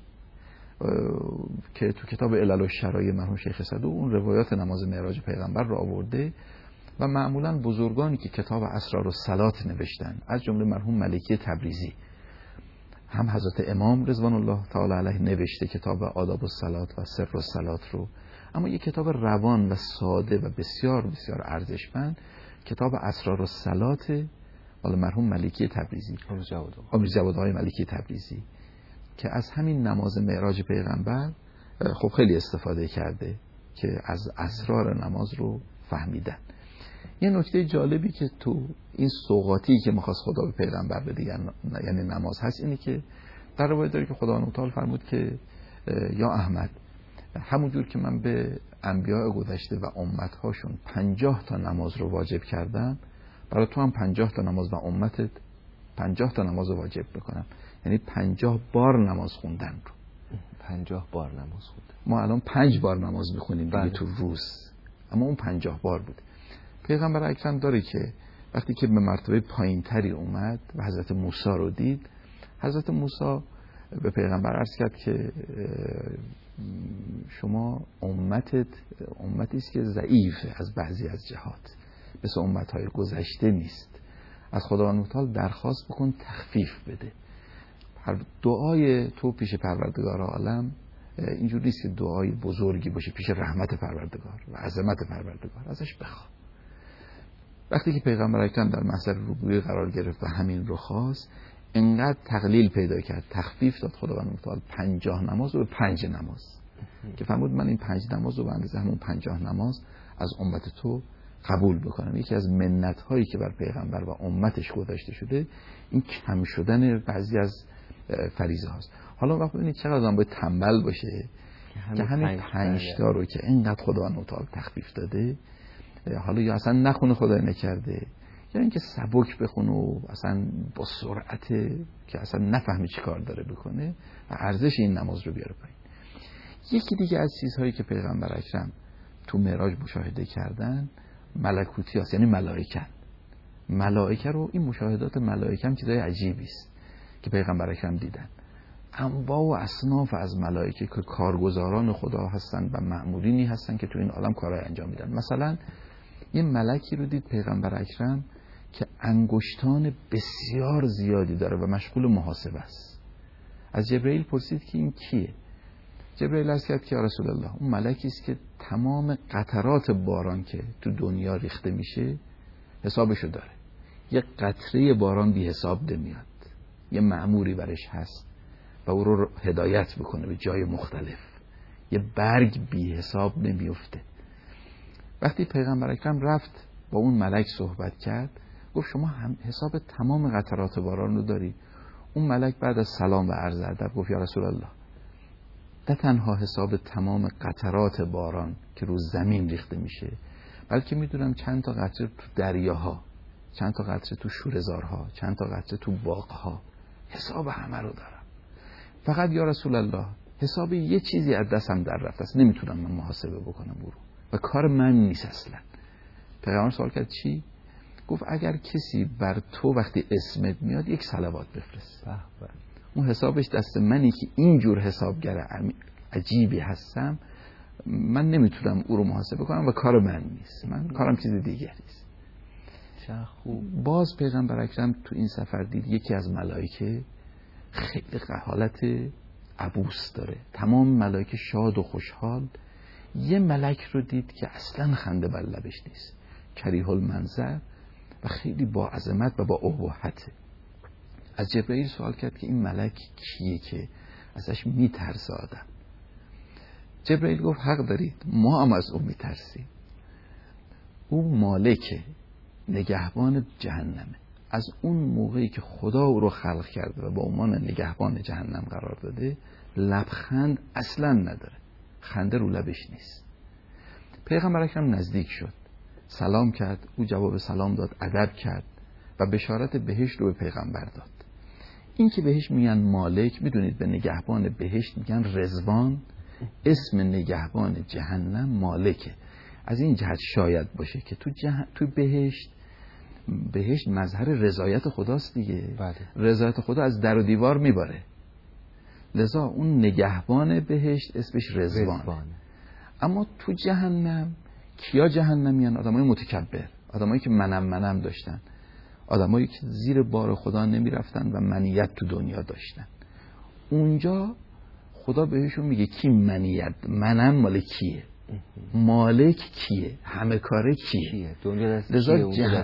که تو کتاب علل الشرایع مرحوم شیخ صدوق اون روایات نماز معراج پیغمبر رو آورده و معمولا بزرگانی که کتاب اسرار الصلات نوشتن، از جمله مرحوم ملکی تبریزی، هم حضرت امام رضوان الله تعالی علیه نوشته کتاب آداب الصلات و سر الصلات رو، اما یک کتاب روان و ساده و بسیار بسیار ارزشمند، کتاب اسرار الصلات مال مرحوم ملکی تبریزی، امیر جوادهای ملکی تبریزی، که از همین نماز معراج پیغمبر خب خیلی استفاده کرده که از اسرار نماز رو فهمیدن. یه نکته جالبی که تو این سوغاتی که می‌خواست خدا به پیغمبر بده یعنی نماز هست، اینه که در روایت داره که خداوند متعال فرمود که یا احمد، همونجور که من به انبیاء گذشته و امت‌هاشون پنجاه تا نماز رو واجب کردم، برای تو هم پنجاه تا نماز و امتت پنجاه تا نماز رو واجب بکنم، یعنی پنجاه بار نماز خوندن رو. پنجاه بار نماز خوندن. ما الان پنج بار نماز میخونیم دیگه تو روز، اما اون پنجاه بار بود. پیغمبر اکرم داره که وقتی که به مرتبه پایین تری اومد و حضرت موسی رو دید، حضرت موسی به پیغمبر عرض کرد که شما امتت امتی است که ضعیفه از بعضی از جهات، مثل امتهای گذشته نیست، از خداوند متعال درخواست بکن تخفیف بده. دعای تو پیش پروردگار عالم اینجوری نیست که دعای بزرگی باشه پیش رحمت پروردگار و عظمت پروردگار، ازش بخواه. وقتی که پیغمبر اکرم در محضر ربوبیه قرار گرفت و همین رو خواست، انقدر تقلیل پیدا کرد، تخفیف داد خداوند متعال، پنجاه نماز رو به پنج نماز که فرمود من این پنج نماز رو به اندازه همون پنجاه نماز از امت تو قبول بکنم. یکی از منت هایی که بر پیغمبر و امتش گذاشته شده این کم شدن بعضی از فریضه هاست. حالا وقت ببینید چقدر آدم باید تنبل باشه که همین پنج تا رو که اینقدر خداوند متعال تخفیف داده، حالا یا اصلا نخونه خدای نکرده یا اینکه سبک بخونه و اصلا با سرعت که اصلا نفهمی چی کار داره بکنه و ارزش این نماز رو بیاره پایین. یکی دیگه از چیزهایی که پیغمبر اکرم تو معراج مشاهده کردن ملکوتی هست، یعنی ملائکه. ملائکه رو، این مشاهدات ملائکه هم چیزای عجیبی است که پیغمبر اکرم دیدن. انواع و اصناف از ملائکه که کارگزاران خدا هستن و مأمورینی هستن که تو این عالم کارهای انجام میدن. مثلا یه ملکی رو دید پیغمبر اکرم که انگشتان بسیار زیادی داره و مشغول محاسبه است. از جبرئیل پرسید که این کیه؟ جبرئیل عرض کرد که یا رسول الله اون ملکی است که تمام قطرات باران که تو دنیا ریخته میشه حسابشو داره. یه قطره باران بی حساب نمیاد، یه مأموری برش هست و او رو هدایت بکنه به جای مختلف. یه برگ بی حساب نمیفته. وقتی پیغمبر اکرم رفت با اون ملک صحبت کرد، گفت شما هم حساب تمام قطرات باران رو داری؟ اون ملک بعد از سلام و عرض ادب گفت یا رسول الله نه تنها حساب تمام قطرات باران که رو زمین ریخته میشه، بلکه میدونم چند تا قطره تو دریاها، چند تا قطره تو شوره‌زارها، چند تا قطره تو باغها، حساب همه رو دارم. فقط یا رسول الله حساب یه چیزی از دستم در رفته است، نمیتونم من محاسبه بکنم برو و کار من نیست اصلا. پیغمبر سوال کرد چی؟ گفت اگر کسی بر تو وقتی اسمت میاد یک صلوات بفرست. اون حسابش دست منی که اینجور حسابگر عجیبی هستم، من نمیتونم او رو محاسبه کنم و کار من نیست، من کارم چیز دیگری است. چه خوب. باز پیغمبر اکرم تو این سفر دید یکی از ملائکه خیلی حالت عبوس داره، تمام ملائکه شاد و خوشحال. یه ملک رو دید که اصلا خنده بر لبش نیست، کریه المنظر و خیلی با عظمت و با ابهته. از جبرئیل سوال کرد که این ملک کیه که ازش میترسه آدم؟ جبرئیل گفت حق دارید، ما هم از اون میترسیم. او مالک نگهبان جهنمه. از اون موقعی که خدا او رو خلق کرده و با عنوان نگهبان جهنم قرار داده لبخند اصلا نداره، خنده رو لبش نیست. پیغمبر اکرم نزدیک شد، سلام کرد، او جواب سلام داد، ادب کرد و بشارت بهشت رو به پیغمبر داد. این که بهش میگن مالک، میدونید به نگهبان بهشت میگن رضوان، اسم نگهبان جهنم مالکه. از این جهت شاید باشه که تو, جه... تو بهشت بهشت مظهر رضایت خداست دیگه. بله. رضایت خدا از در و دیوار میباره، لذا اون نگهبان بهشت اسمش رضوانه. رضوانه. اما تو جهنم کیا جهنمیان؟ آدمای متکبر، آدمایی که منم منم داشتن، آدمایی که زیر بار خدا نمی رفتن و منیت تو دنیا داشتن. اونجا خدا بهشون میگه کی منیت، منم مال کیه، مالک کیه، همه کاره کیه. لذا جه...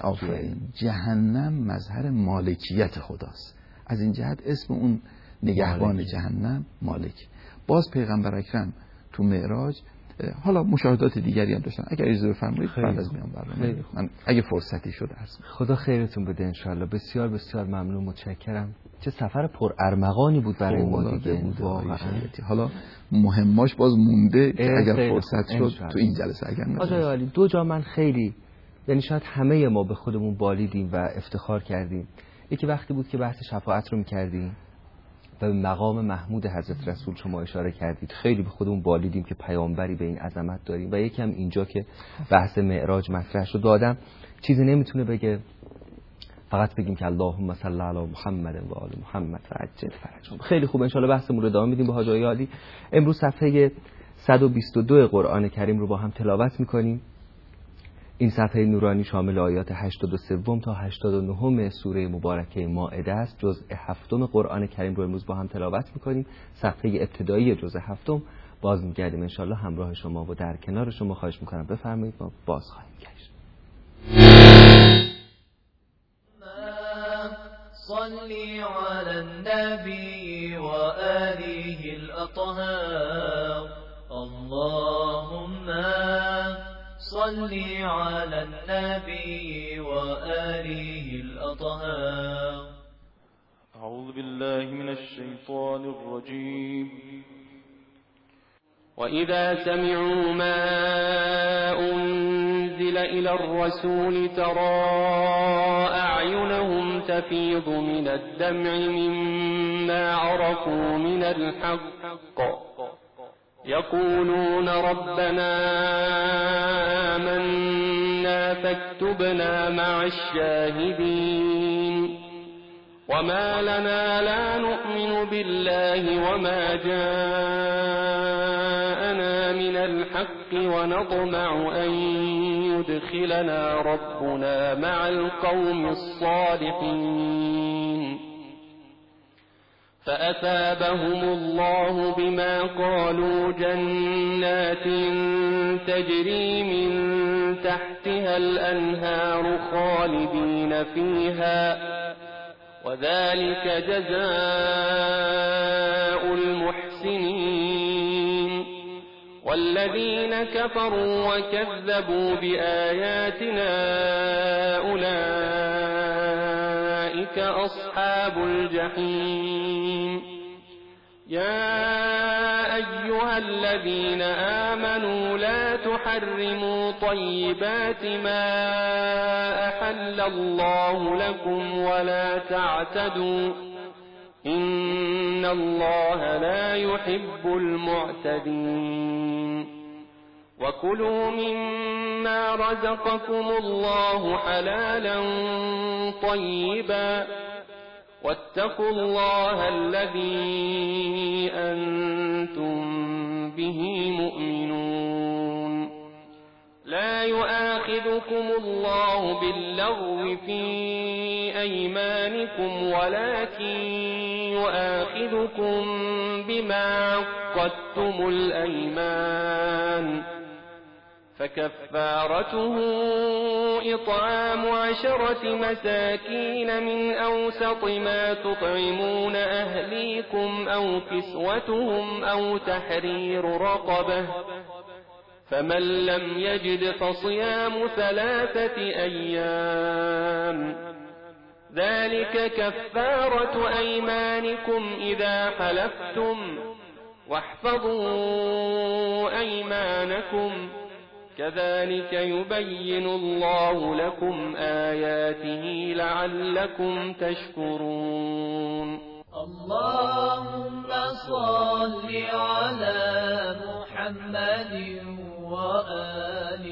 جهنم مظهر مالکیت خداست. از این جهت اسم اون نگهبان مالک. جهنم مالک. باز پیغمبر اکرم تو معراج حالا مشاهدات دیگری هم داشتن، اگر اجازه بفرمایید بعد از میان برنامه من اگه فرصتی شد عرض می‌کنم. خدا خیرتون بده ان شاءالله. بسیار بسیار ممنون، متشکرم. چه سفر پر ارمغانی بود برای ما دیگه واقعا. حالا مهماش باز مونده که اگر فرصت شد تو این جلسه اگر نه. آقای عالی، دو جا من خیلی، یعنی شاید همه ما به خودمون بالیدیم و افتخار کردیم. یکی وقتی بود که بحث شفاعت رو می‌کردیم و به مقام محمود حضرت رسول شما اشاره کردید، خیلی به خودمون بالیدیم که پیامبری به این عظمت داریم. و یکم اینجا که بحث معراج مطرح شد، آدم چیزی نمیتونه بگه، فقط بگیم که اللهم صل علی محمد و آل محمد و عجل فرجهم. خیلی خوب، ان شاء الله بحثمون رو ادامه میدیم با حاج آقای عالی. امروز صفحه صد و بیست و دو قرآن کریم رو با هم تلاوت میکنیم. این صفحه نورانی شامل آیات هشتاد و سه تا هشتاد و نه سوره مبارکه مائده است. جزء هفتم قرآن کریم رو امروز با هم تلاوت می‌کنیم. صفحه ابتدایی جزء هفتم. باز می‌گردیم ان شاءالله همراه شما و در کنار شما. خواهش می‌کنم بفرمایید، ما باز خواهیم گشت. صل على النبي وآله الأطهار اللهم صل على النبي وآله الأطهار. أعوذ بالله من الشيطان الرجيم. وإذا سمعوا ما أنزل إلى الرسول ترى أعينهم تفيض من الدمع مما عرفوا من الحق يقولون ربنا آمنا فاكتبنا مع الشاهدين. وما لنا لا نؤمن بالله وما جاءنا من الحق ونطمع أن يدخلنا ربنا مع القوم الصالحين. فأثابهم الله بما قالوا جنات تجري من تحتها الأنهار خالدين فيها وذلك جزاء المحسنين. والذين كفروا وكذبوا بآياتنا أولئك أصحاب الجحيم. يا أيها الذين آمنوا لا تحرموا طيبات ما أحل الله لكم ولا تعتدوا إن الله لا يحب المعتدين. وكلوا مما رزقكم الله حلالا طيبا واتقوا الله الذي أنتم به مؤمنون. لا يؤاخذكم الله باللغو في أيمانكم ولكن يؤاخذكم بما عقدتم الأيمان فكفارته إطعام عشرة مساكين من أوسط ما تطعمون أهليكم أو كسوتهم أو تحرير رقبة فمن لم يجد فصيام ثلاثة أيام ذلك كفارة أيمانكم إذا حلفتم واحفظوا أيمانكم كذلك يبين الله لكم آياته لعلكم تشكرون. اللهم صل على محمد وآل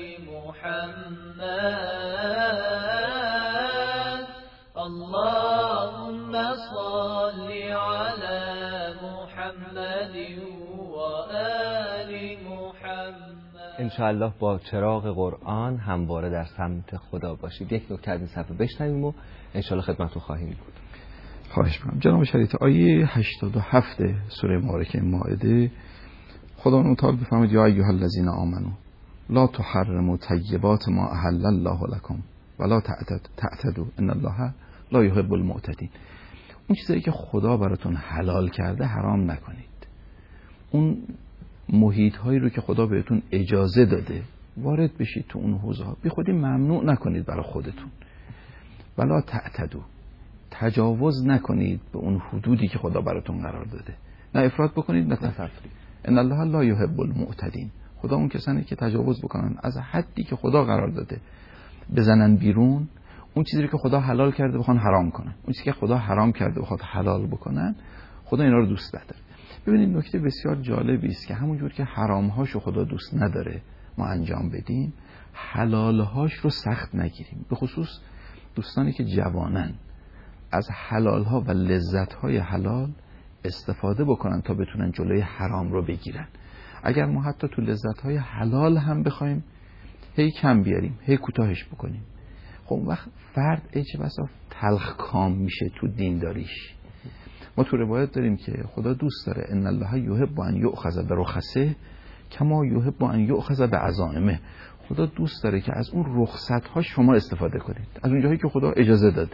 محمد. اللهم صل على محمد وآل محمد. انشاءالله با چراغ قرآن همواره در سمت خدا باشید. یک نکته از این صفحه بشنویم و انشاءالله خدمتتون خواهیم بود. خواهش می‌کنم. جناب شریعت آیه هشتاد و هفت سوره مبارکه مائده خدا متعال بفرماید یا ایها الذین آمنو لا تحرموا طیبات ما احل الله لكم ولا تعتدوا ان الله لا يحب المعتدین. اون چیزایی که خدا براتون حلال کرده حرام نکنید. اون محیط هایی رو که خدا بهتون اجازه داده وارد بشید تو اون حوزه ها، بی خودی ممنوع نکنید برای خودتون. ولا تعتدوا، تجاوز نکنید به اون حدودی که خدا براتون قرار داده. نه افراط بکنید نه تفرید. ان الله لا يحب المعتدین. خدا اون کسانی که تجاوز بکنن از حدی که خدا قرار داده بزنن بیرون، اون چیزی که خدا حلال کرده بخوان حرام کنن، اون چیزی که خدا حرام کرده بخواد حلال بکنن، خدا اینا رو دوست نداره. ببینید نکته بسیار جالبی است که همونجور که حرام‌هاشو خدا دوست نداره ما انجام بدیم، حلال‌هاش رو سخت نگیریم. به خصوص دوستانی که جوانن از حلال‌ها و لذت‌های حلال استفاده بکنن تا بتونن جلوی حرام رو بگیرن. اگر ما حتی تو لذت‌های حلال هم بخوایم هی کم بیاریم، هی کوتاهش بکنیم، خب اون وقت فرد چه بسا تلخ کام میشه تو دینداریش. ما تو روایت داریم که خدا دوست داره ان الله یحب ان یؤخذ برخصه کما یحب ان یؤخذ بعزائمه. خدا دوست داره که از اون رخصت‌ها شما استفاده کنید، از اون جایی که خدا اجازه داده.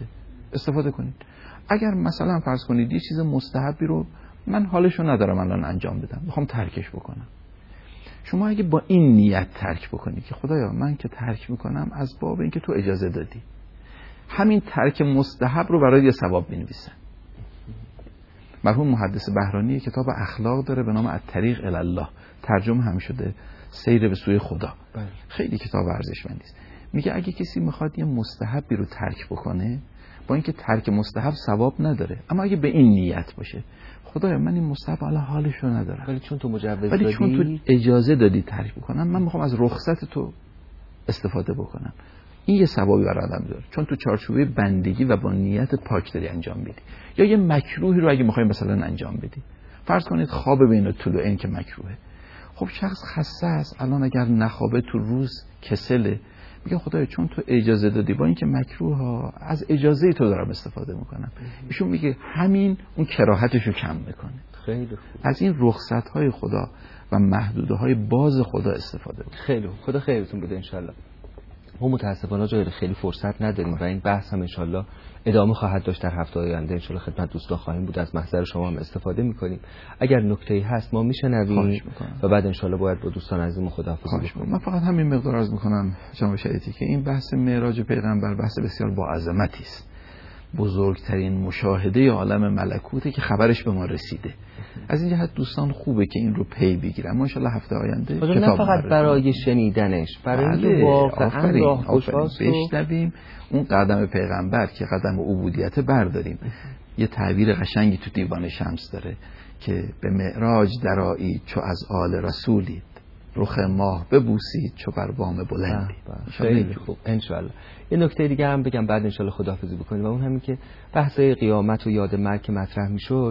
استفاده کنید. اگر مثلا فرض کنید یه چیز مستحبی رو من حالشو ندارم الان انجام بدم، میخوام ترکش بکنم، شما اگه با این نیت ترک بکنید که خدایا من که ترک میکنم از باب اینکه تو اجازه دادی، همین ترک مستحب رو برای یه ثواب بنویسن. مرحوم محدث بهرانی کتاب اخلاق داره به نام الطریق الی الله، ترجمه هم شده سیر به سوی خدا. بله. خیلی کتاب ارزشمندی است. میگه اگه کسی میخواد یه مستحبی رو ترک بکنه، با اینکه ترک مستحب ثواب نداره، اما اگه به این نیت باشه خدایا من این مستحب الان حالش رو ندارم، ولی چون تو مجوز ولی دادی، چون تو اجازه دادی ترک بکنم، من میخوام از رخصت تو استفاده بکنم. این یه ثوابی برای آدم داره، چون تو چارچوبه بندگی و با نیت پاک داری انجام میدی. یا یه مکروهی رو اگه میخوای مثلا انجام بدی، فرض کنید خواب بین طلوعین که مکروهه، خب شخص خسته است الان، اگر نخوابه تو روز کسله، میگه خدایا چون تو اجازه دادی، با اینکه مکروه ها، از اجازه تو دارم استفاده میکنم. ایشون میگه همین اون کراهتش رو کم میکنه. خیلی خوب. از این رخصت های خدا و محدوده های باز خدا استفاده بود. خیلی خوب. خدا خیرتون بده انشالله. ما متاسفانه جای خیلی فرصت نداریم و این بحث هم انشالله ادامه خواهد داشت در هفته آینده. انشالله خدمت دوستان خواهیم بود، از محضر شما هم استفاده میکنیم. اگر نکته‌ای هست ما میشنویم و بعد انشالله باید با دوستان عزیزمون خداحافظی کنیم. من فقط همین مقدار عرض میکنم جناب شریعتی که این بحث معراج پیغمبر بحث بسیار با عظمتی است. بزرگترین مشاهده عالم ملکوته که خبرش به ما رسیده. از این جهت دوستان خوبه که این رو پی بگیرن. ما ان شاءالله هفته آینده کتاب نه فقط برای شنیدنش، برای اینکه واقعا راه گشاست بشنویم، اون قدم پیغمبر که قدم عبودیت برداریم. یه تعبیر قشنگی تو دیوان شمس داره که به معراج درآیید چو از آل رسولید، رخ ماه ببوسید چو بر بام بلندی. خیلی خوب انشالله. یه نکته دیگه هم بگم بعد انشالله خداحافظی بکنیم، و اون همین که بحث قیامت و یاد مرگ که مطرح میشد،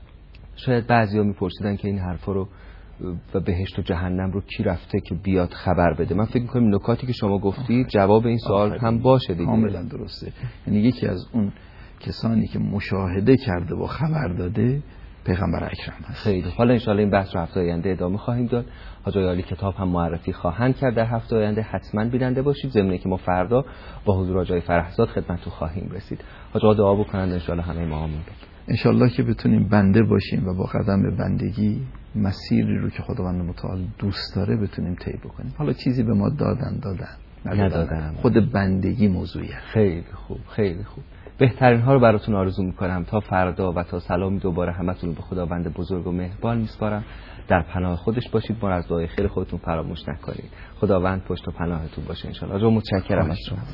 شاید بعضیا میپرسیدن که این حرفا رو و بهشت و جهنم رو کی رفته که بیاد خبر بده. من فکر می‌کنم نکاتی که شما گفتید جواب این سوال هم باشه دیگه. کاملا درسته. یعنی یکی از اون کسانی که مشاهده کرده و خبر داده پیغمبر اکرم هست. خیلی حالا انشالله این بحث رو هفته آینده ادامه خواهیم داد. حاج عالی کتاب هم معرفی خواهند کرد در هفته آینده، حتما بیننده باشید. ضمن که ما فردا با حضور حاج فرحزاد خدمتتون خواهیم رسید. حاج دعا بکنند انشالله همه ما آمین. انشالله که بتونیم بنده باشیم و با قدم بندگی مسیری رو که خداوند متعال دوست داره بتونیم طی بکنیم. حالا چیزی به ما دادن دادن ندادن، خود بندگی موضوعیه. خیلی خوب خیلی خوب. بهترین ها رو براتون آرزو میکنم. تا فردا و تا سلامی دوباره همتون رو به خداوند بزرگ و مهربان میسپارم. در پناه خودش باشید، ما از دعای خیر خودتون فراموش نکنید. خداوند پشت و پناهتون باشه ان شاء الله. متشکرم از شما.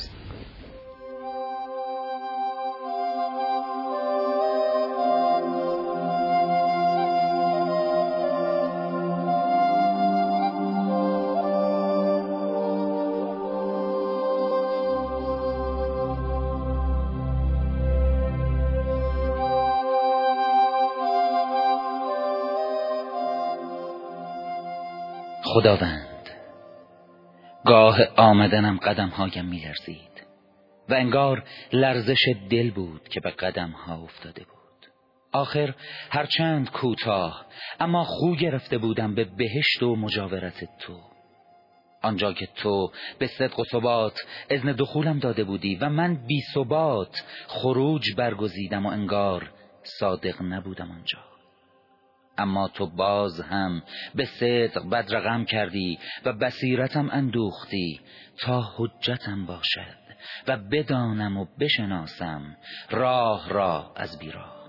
خداوند، گاه آمدنم قدم هایم می لرزید و انگار لرزش دل بود که به قدم ها افتاده بود. آخر هرچند کوتاه اما خو گرفته بودم به بهشت و مجاورت تو، آنجا که تو به صدق و ثبات اذن دخولم داده بودی و من بی ثبات خروج برگزیدم و انگار صادق نبودم آنجا. اما تو باز هم به صدق بدرقم کردی و بصیرتم اندوختی تا حجتم باشد و بدانم و بشناسم راه را از بیراه.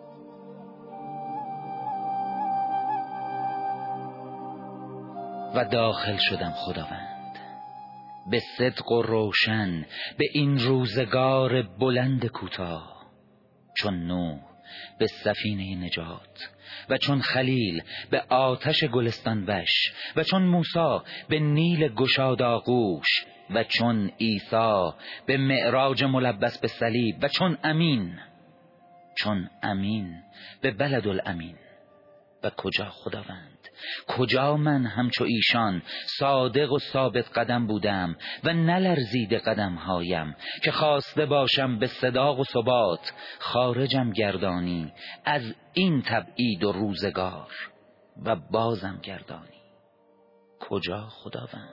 و داخل شدم خداوند به صدق و روشن به این روزگار بلند کوتاه، چون نوح به سفینه نجات و چون خلیل به آتش گلستان وش و چون موسی به نیل گشاد آغوش و چون عیسی به معراج ملبس به صلیب و چون امین چون امین به بلد الامین. و کجا خداوند، کجا من همچو ایشان صادق و ثابت قدم بودم و نلرزید قدم هایم که خواسته باشم به صداق و ثبات خارجم گردانی از این تبعید و روزگار و بازم گردانی. کجا خداوند؟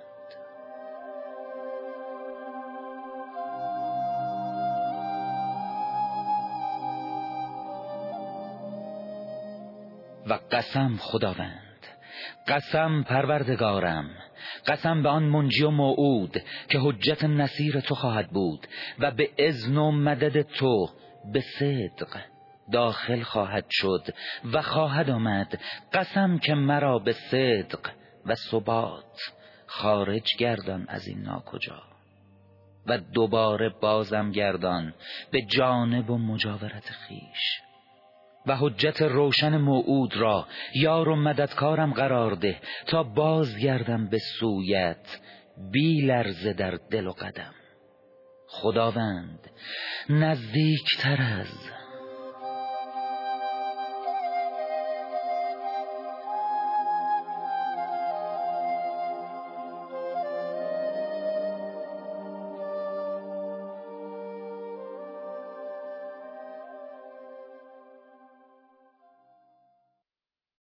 و قسم خداوند، قسم پروردگارم، قسم به آن منجی و موعود که حجت نصیر تو خواهد بود و به اذن و مدد تو به صدق داخل خواهد شد و خواهد آمد. قسم که مرا به صدق و ثبات خارج گردان از این ناکجا و دوباره بازم گردان به جانب و مجاورت خیش و حجت روشن موعود را یار و مددکارم قرار ده تا بازگردم به سویت بی لرزه در دل و قدم. خداوند نزدیکتر از